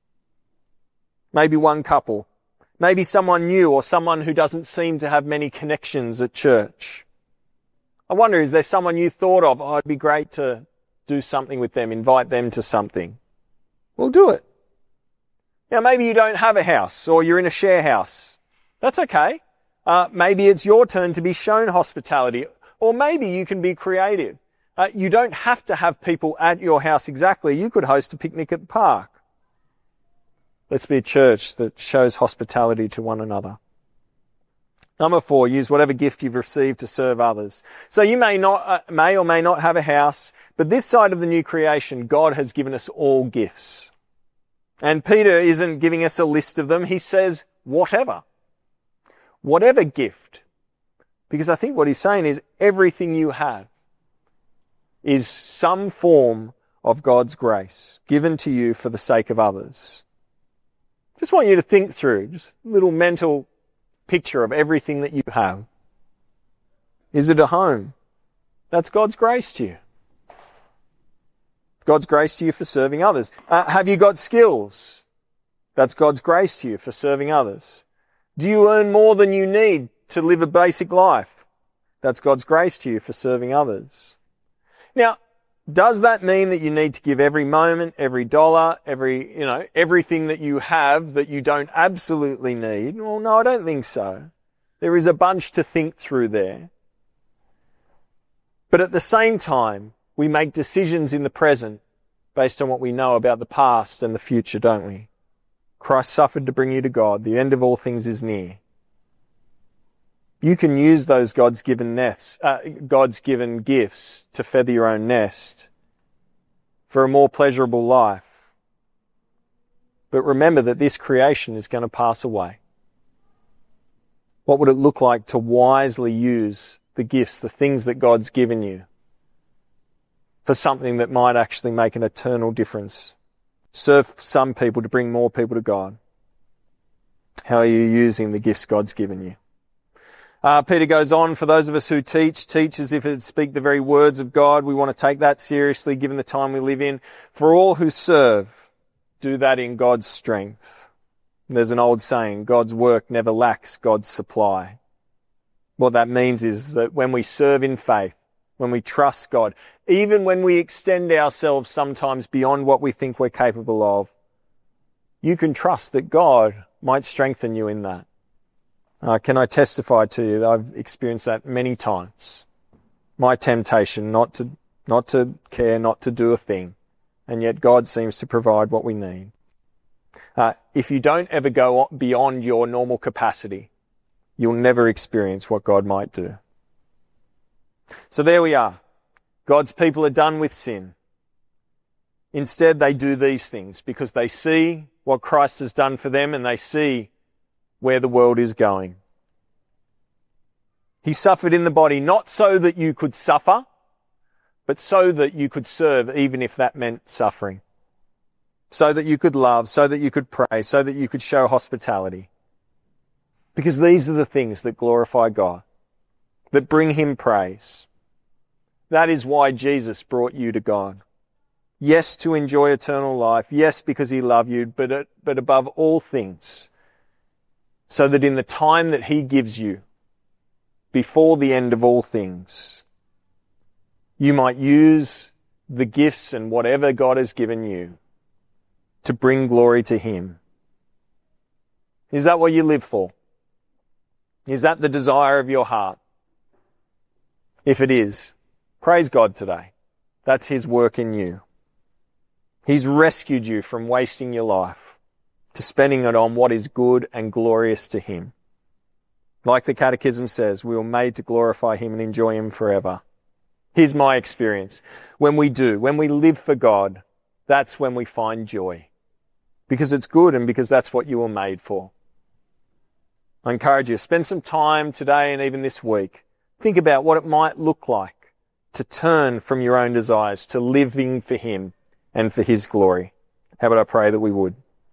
Maybe one couple. Maybe someone new or someone who doesn't seem to have many connections at church. I wonder, is there someone you thought of? Oh, it'd be great to do something with them, invite them to something. Well, do it. Now, maybe you don't have a house or you're in a share house. That's okay. Uh, maybe it's your turn to be shown hospitality, or maybe you can be creative. Uh, you don't have to have people at your house exactly. You could host a picnic at the park. Let's be a church that shows hospitality to one another. Number four, use whatever gift you've received to serve others. So you may not, uh, may or may not have a house, but this side of the new creation, God has given us all gifts. And Peter isn't giving us a list of them. He says, whatever. Whatever gift. Because I think what he's saying is everything you have is some form of God's grace given to you for the sake of others. Just want you to think through, just a little mental picture of everything that you have. Is it a home? That's God's grace to you. God's grace to you for serving others. Uh, have you got skills? That's God's grace to you for serving others. Do you earn more than you need to live a basic life? That's God's grace to you for serving others. Now, does that mean that you need to give every moment, every dollar, every, you know, everything that you have that you don't absolutely need? Well, no, I don't think so. There is a bunch to think through there. But at the same time, we make decisions in the present based on what we know about the past and the future, don't we? Christ suffered to bring you to God. The end of all things is near. You can use those God's given nests, uh, God's given gifts to feather your own nest for a more pleasurable life. But remember that this creation is going to pass away. What would it look like to wisely use the gifts, the things that God's given you, for something that might actually make an eternal difference? Serve some people to bring more people to God. How are you using the gifts God's given you? Uh, Peter goes on, for those of us who teach, teach as if it speak the very words of God. We want to take that seriously given the time we live in. For all who serve, do that in God's strength. There's an old saying, God's work never lacks God's supply. What that means is that when we serve in faith, when we trust God, even when we extend ourselves sometimes beyond what we think we're capable of, you can trust that God might strengthen you in that. Uh, can I testify to you that I've experienced that many times? My temptation not to, not to care, not to do a thing. And yet God seems to provide what we need. Uh, if you don't ever go beyond your normal capacity, you'll never experience what God might do. So there we are. God's people are done with sin. Instead, they do these things because they see what Christ has done for them and they see where the world is going. He suffered in the body not so that you could suffer, but so that you could serve, even if that meant suffering. So that you could love, so that you could pray, so that you could show hospitality. Because these are the things that glorify God, that bring Him praise. That is why Jesus brought you to God. Yes, to enjoy eternal life. Yes, because He loved you, but, but above all things, so that in the time that He gives you, before the end of all things, you might use the gifts and whatever God has given you to bring glory to Him Is that what you live for? Is that the desire of your heart? If it is, praise God today. That's His work in you. He's rescued you from wasting your life to spending it on what is good and glorious to Him. Like the Catechism says, we were made to glorify Him and enjoy Him forever. Here's my experience. When we do, when we live for God, that's when we find joy. Because it's good and because that's what you were made for. I encourage you, spend some time today and even this week. Think about what it might look like to turn from your own desires to living for Him and for His glory. How about I pray that we would?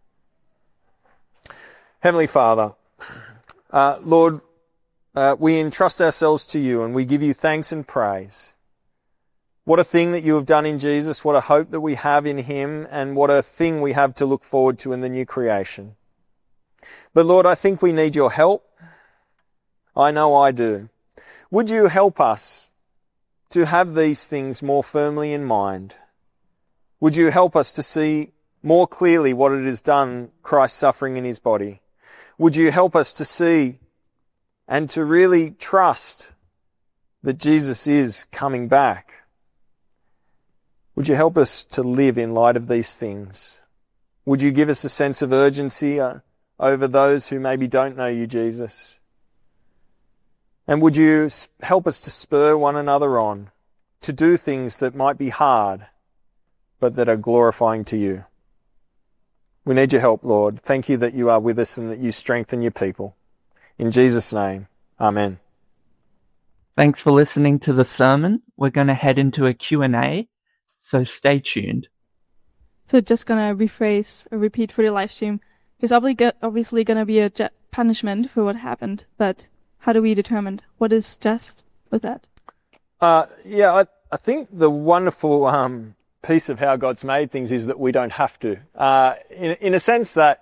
Heavenly Father, uh, Lord, uh, we entrust ourselves to You and we give You thanks and praise. What a thing that You have done in Jesus, what a hope that we have in Him, and what a thing we have to look forward to in the new creation. But Lord, I think we need Your help. I know I do. Would You help us to have these things more firmly in mind? Would You help us to see more clearly what it has done, Christ's suffering in His body? Would You help us to see and to really trust that Jesus is coming back? Would You help us to live in light of these things? Would You give us a sense of urgency uh, over those who maybe don't know You, Jesus? And would You help us to spur one another on to do things that might be hard, but that are glorifying to You? We need Your help, Lord. Thank You that You are with us and that You strengthen Your people. In Jesus' name, amen. Thanks for listening to the sermon. We're going to head into a Q and A, so stay tuned. So just going to rephrase or repeat for the live stream. There's obviously going to be a ju- punishment for what happened, but how do we determine what is just with that? Uh, yeah, I, I think the wonderful um, piece of how God's made things is that we don't have to. Uh, in, in a sense that,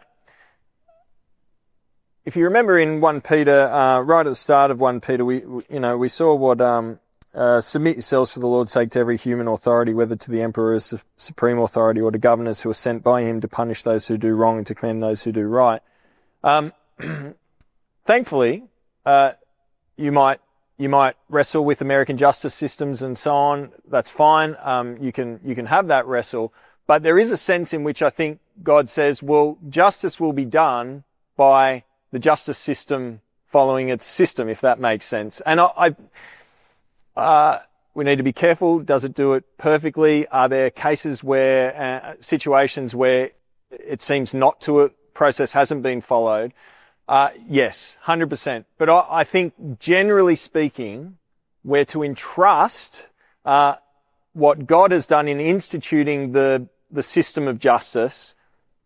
if you remember in First Peter, uh, right at the start of First Peter, we, you know, we saw what, um, uh, submit yourselves for the Lord's sake to every human authority, whether to the emperor as su- supreme authority or to governors who are sent by him to punish those who do wrong and to commend those who do right. Um, thankfully, uh, you might, you might wrestle with American justice systems and so on. That's fine. Um, you can, you can have that wrestle, but there is a sense in which I think God says, well, justice will be done by the justice system following its system, if that makes sense. And I, I uh, we need to be careful. Does it do it perfectly? Are there cases where, uh, situations where it seems not to, a process hasn't been followed? Uh, yes, one hundred percent. But I, I think generally speaking, we're to entrust, uh, what God has done in instituting the, the system of justice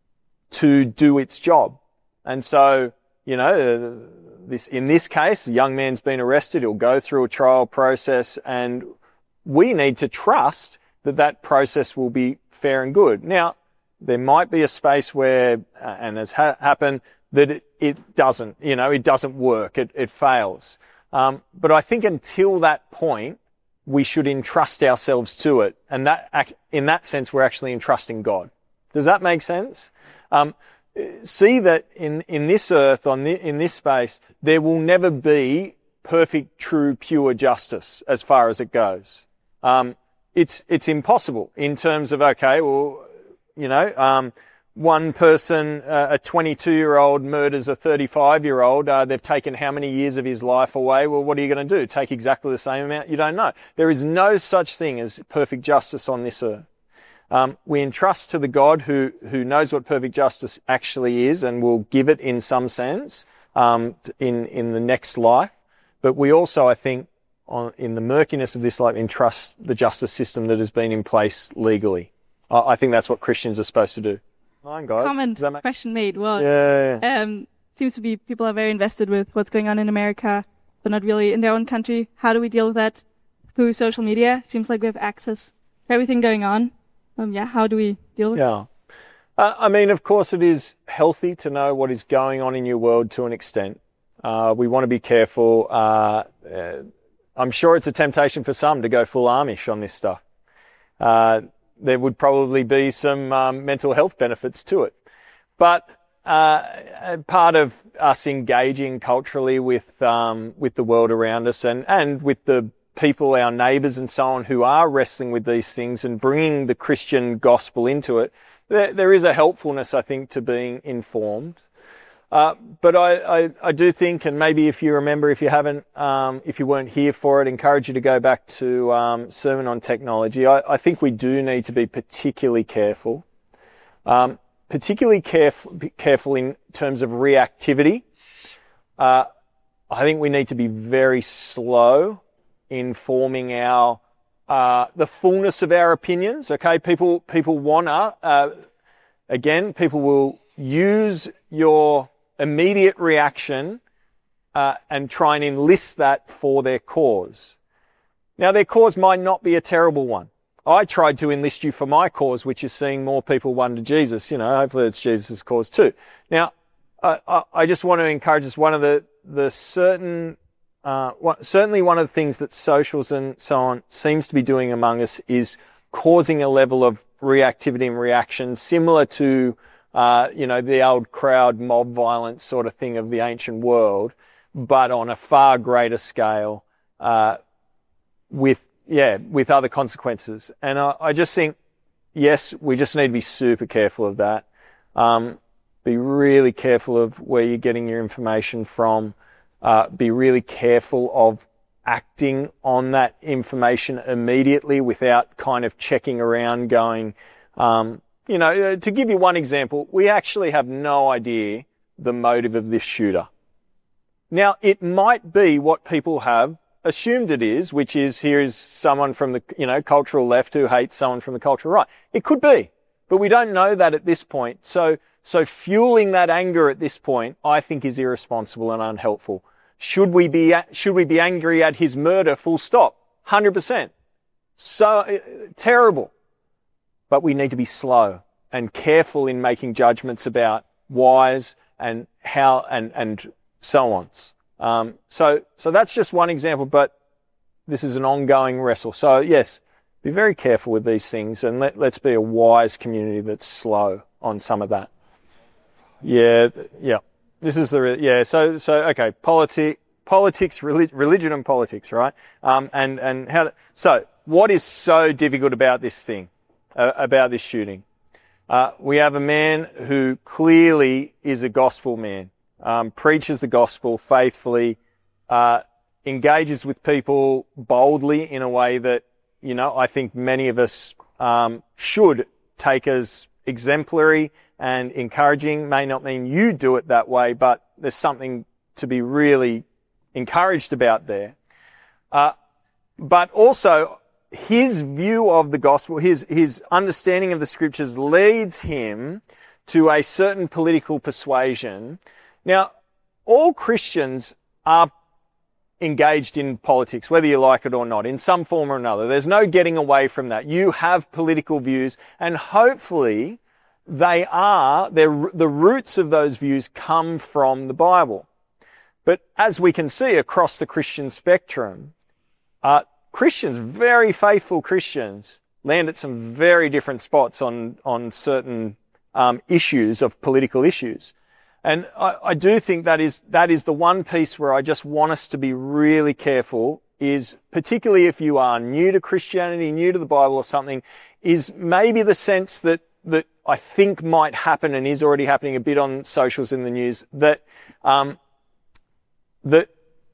to do its job. And so, you know, this, in this case, a young man's been arrested. He'll go through a trial process, and we need to trust that that process will be fair and good. Now, there might be a space where, uh, and has ha- happened, that it, it doesn't, you know, it doesn't work. It, it fails. Um, but I think until that point, we should entrust ourselves to it. And that, in that sense, we're actually entrusting God. Does that make sense? Um, see that in, in this earth, on the, in this space, there will never be perfect, true, pure justice as far as it goes. Um, it's, it's impossible in terms of, okay, well, you know, um, one person, uh, a twenty-two year old murders a thirty-five year old. Uh, they've taken how many years of his life away? Well, what are you going to do? Take exactly the same amount? You don't know. There is no such thing as perfect justice on this earth. Um, we entrust to the God who, who knows what perfect justice actually is and will give it in some sense, um, in, in the next life. But we also, I think, on, in the murkiness of this life, entrust the justice system that has been in place legally. I, I think that's what Christians are supposed to do. Fine, guys. Comment, make- question made. Well, yeah, yeah. Um, seems to be people are very invested with what's going on in America, but not really in their own country. How do we deal with that? Through social media. Seems like we have access to everything going on. Um, yeah, how do we deal with it? Yeah. Uh, I mean, of course, it is healthy to know what is going on in your world to an extent. Uh, we want to be careful. Uh, uh, I'm sure it's a temptation for some to go full Amish on this stuff. Uh, there would probably be some um, mental health benefits to it. But uh, part of us engaging culturally with um, with the world around us and, and with the people, our neighbours and so on, who are wrestling with these things and bringing the Christian gospel into it, there, there is a helpfulness, I think, to being informed. Uh, but I, I, I do think, and maybe if you remember, if you haven't, um, if you weren't here for it, encourage you to go back to um, Sermon on Technology. I, I think we do need to be particularly careful, um, particularly careful, careful in terms of reactivity. Uh, I think we need to be very slow in forming our uh, the fullness of our opinions. Okay, people people wanna uh, again, people will use your immediate reaction uh, and try and enlist that for their cause. Now, their cause might not be a terrible one. I tried to enlist you for my cause, which is seeing more people won to Jesus. You know, hopefully it's Jesus' cause too. Now, I, I, I just want to encourage us. One of the the certain, uh, what, certainly one of the things that socials and so on seems to be doing among us is causing a level of reactivity and reaction similar to Uh, you know, the old crowd mob violence sort of thing of the ancient world, but on a far greater scale, uh, with, yeah, with other consequences. And I, I just think, yes, we just need to be super careful of that. Um, be really careful of where you're getting your information from. Uh, be really careful of acting on that information immediately without kind of checking around going, um, You know, to give you one example, we actually have no idea the motive of this shooter. Now, it might be what people have assumed it is, which is here is someone from the, you know, cultural left who hates someone from the cultural right. It could be, but we don't know that at this point. So, so fueling that anger at this point, I think, is irresponsible and unhelpful. Should we be, should we be angry at his murder? Full stop. one hundred percent. So uh, terrible. But we need to be slow and careful in making judgments about whys and how and, and so on. Um, so, so that's just one example, but this is an ongoing wrestle. So yes, be very careful with these things and let, let's be a wise community that's slow on some of that. Yeah, yeah. This is the, yeah, so, so, okay, politi- politics, relig- religion and politics, right? Um, and, and how, to, so what is so difficult about this thing? Uh, about this shooting. Uh, we have a man who clearly is a gospel man, um, preaches the gospel faithfully, uh, engages with people boldly in a way that, you know, I think many of us um, should take as exemplary and encouraging. May not mean you do it that way, but there's something to be really encouraged about there. Uh, but also, his view of the gospel, his, his understanding of the scriptures leads him to a certain political persuasion. Now, all Christians are engaged in politics, whether you like it or not, in some form or another. There's no getting away from that. You have political views, and hopefully they are, the roots of those views come from the Bible. But as we can see across the Christian spectrum, uh, Christians, very faithful Christians, land at some very different spots on, on certain um, issues of political issues. And I, I do think that is, that is the one piece where I just want us to be really careful, is particularly if you are new to Christianity, new to the Bible or something, is maybe the sense that, that I think might happen and is already happening a bit on socials in the news, that, um, that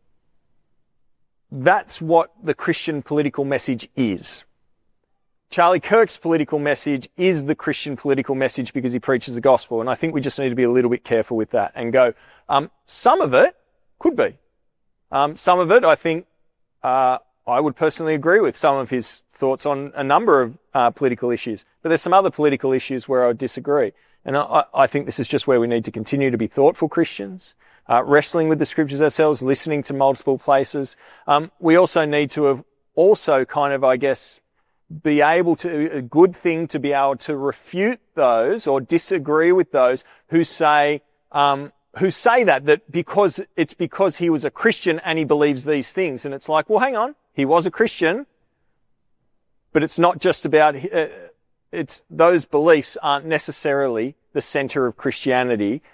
that's what the Christian political message is. Charlie Kirk's political message is the Christian political message because he preaches the gospel. And I think we just need to be a little bit careful with that and go, um, some of it could be. Um, some of it, I think, uh, I would personally agree with some of his thoughts on a number of uh, political issues. But there's some other political issues where I would disagree. And I, I think this is just where we need to continue to be thoughtful Christians. Uh, wrestling with the scriptures ourselves, listening to multiple places. Um, we also need to have also kind of, I guess, be able to, a good thing to be able to refute those or disagree with those who say, um, who say that, that because it's because he was a Christian and he believes these things. And it's like, well, hang on, he was a Christian, but it's not just about, uh, it's, those beliefs aren't necessarily the center of Christianity.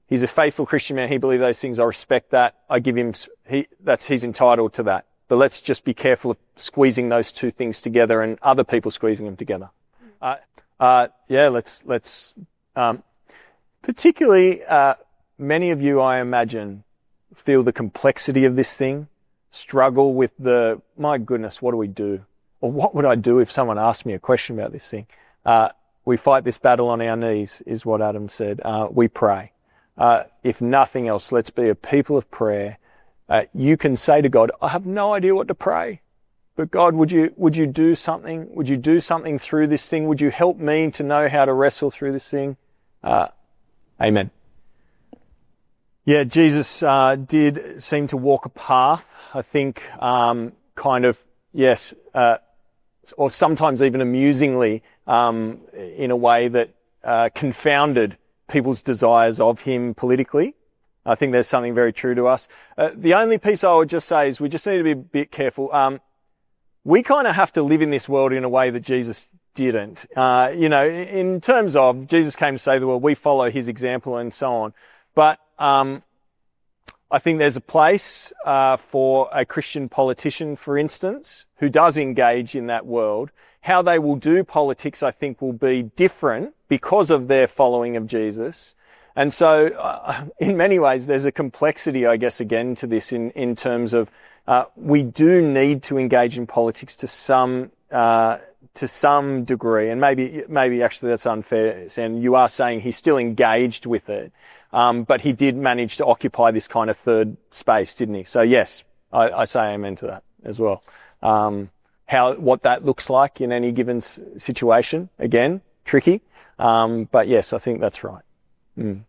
He's a faithful Christian man. He believes those things. I respect that. I give him, he, that's, he's entitled to that. But let's just be careful of squeezing those two things together and other people squeezing them together. Uh, uh, yeah, let's, let's, um, particularly, uh, many of you, I imagine, feel the complexity of this thing, struggle with the, my goodness, what do we do? Or what would I do if someone asked me a question about this thing? Uh, we fight this battle on our knees, is what Adam said. Uh, we pray. Uh, if nothing else, let's be a people of prayer. Uh, you can say to God, I have no idea what to pray, but God, would you, would you do something? Would you do something through this thing? Would you help me to know how to wrestle through this thing? Uh, amen. Yeah, Jesus uh, did seem to walk a path, I think, um, kind of, yes, uh, or sometimes even amusingly, um, in a way that uh, confounded people's desires of him politically. I think there's something very true to us. Uh, the only piece I would just say is we just need to be a bit careful. Um, we kind of have to live in this world in a way that Jesus didn't. Uh, you know, in terms of Jesus came to save the world, we follow his example and so on. But um, I think there's a place uh, for a Christian politician, for instance, who does engage in that world. How they will do politics, I think, will be different because of their following of Jesus. And so, uh, in many ways, there's a complexity, I guess, again, to this in, in terms of uh, we do need to engage in politics to some uh, to some degree. And maybe, maybe actually that's unfair, Sam. You are saying he's still engaged with it. Um, but he did manage to occupy this kind of third space, didn't he? So yes, I, I say amen to that as well. Um, how, what that looks like in any given situation, again, tricky. Um, but yes, I think that's right. Mm.